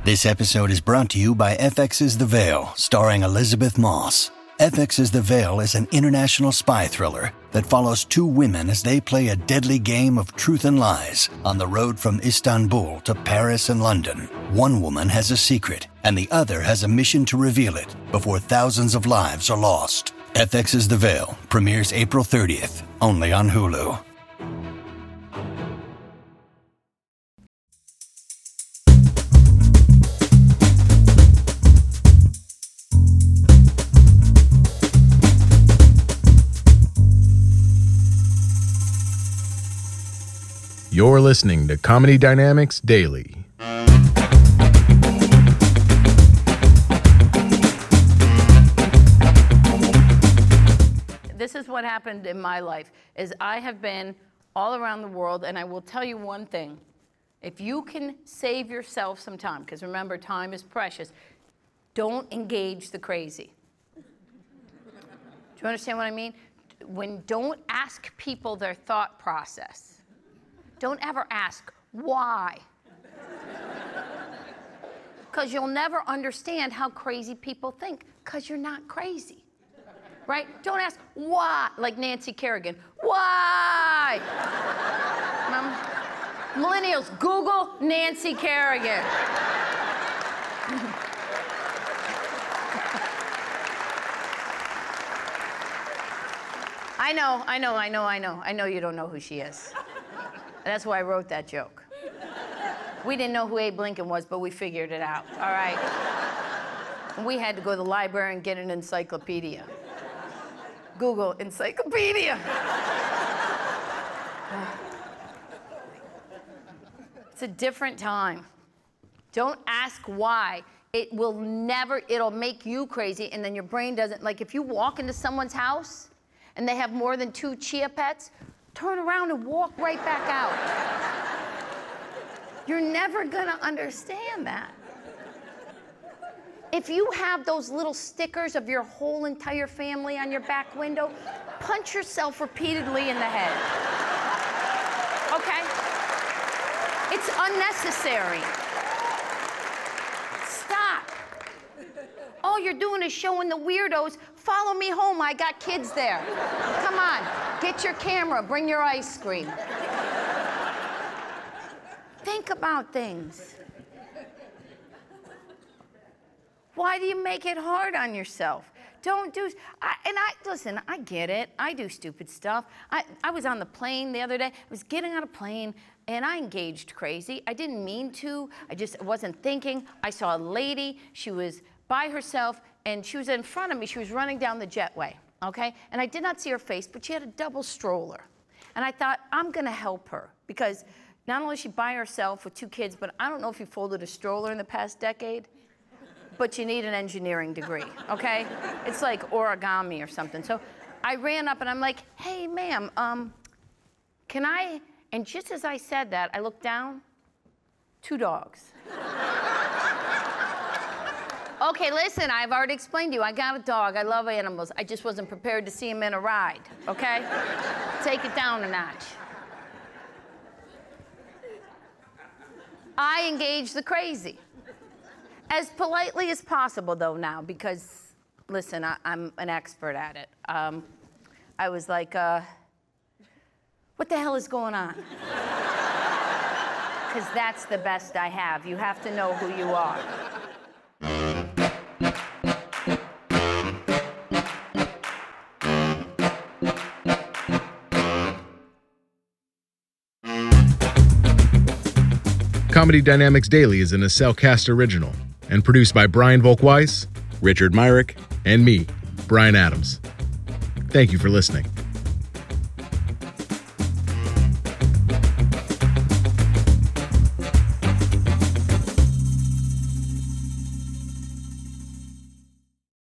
This episode is brought to you by FX's The Veil, starring Elizabeth Moss. FX's The Veil is an international spy thriller that follows two women as they play a deadly game of truth and lies on the road from Istanbul to Paris and London. One woman has a secret, and the other has a mission to reveal it before thousands of lives are lost. FX's The Veil premieres April 30th, only on Hulu. You're listening to Comedy Dynamics Daily. This is what happened in my life, is I have been all around the world, and I will tell you one thing. If you can save yourself some time, because remember, time is precious, don't engage the crazy. Do you understand what I mean? Don't ask people their thought process. Don't ever ask why. Because you'll never understand how crazy people think, because you're not crazy. Right? Don't ask why, like Nancy Kerrigan. Why? Millennials, Google Nancy Kerrigan. I know you don't know who she is. That's why I wrote that joke. We didn't know who Abe Lincoln was, but we figured it out, all right? And we had to go to the library and get an encyclopedia. Google encyclopedia. It's a different time. Don't ask why. It'll make you crazy, and then your brain doesn't, like if you walk into someone's house and they have more than 2 chia pets, turn around and walk right back out. You're never gonna understand that. If you have those little stickers of your whole entire family on your back window, punch yourself repeatedly in the head. Okay? It's unnecessary. Stop. All you're doing is showing the weirdos, follow me home, I got kids there. Come on, get your camera, bring your ice cream. Think about things. Why do you make it hard on yourself? Listen, I get it. I do stupid stuff. I was on the plane the other day. I was getting on a plane, and I engaged crazy. I didn't mean to. I wasn't thinking. I saw a lady. She was by herself, and she was in front of me. She was running down the jetway, okay? And I did not see her face, but she had a double stroller. And I thought, I'm gonna help her, because not only is she by herself with 2 kids, but I don't know if you folded a stroller in the past decade, but you need an engineering degree, okay? It's like origami or something. So I ran up and I'm like, hey, ma'am, can I? And just as I said that, I looked down, 2 dogs. Okay, listen, I've already explained to you, I got a dog, I love animals. I just wasn't prepared to see him in a ride, okay? Take it down a notch. I engage the crazy. As politely as possible, though, now, because, listen, I'm an expert at it. I was like, what the hell is going on? Because that's the best I have. You have to know who you are. Comedy Dynamics Daily is an Acelcast original and produced by Brian Volk-Weiss, Richard Myrick, and me, Brian Adams. Thank you for listening.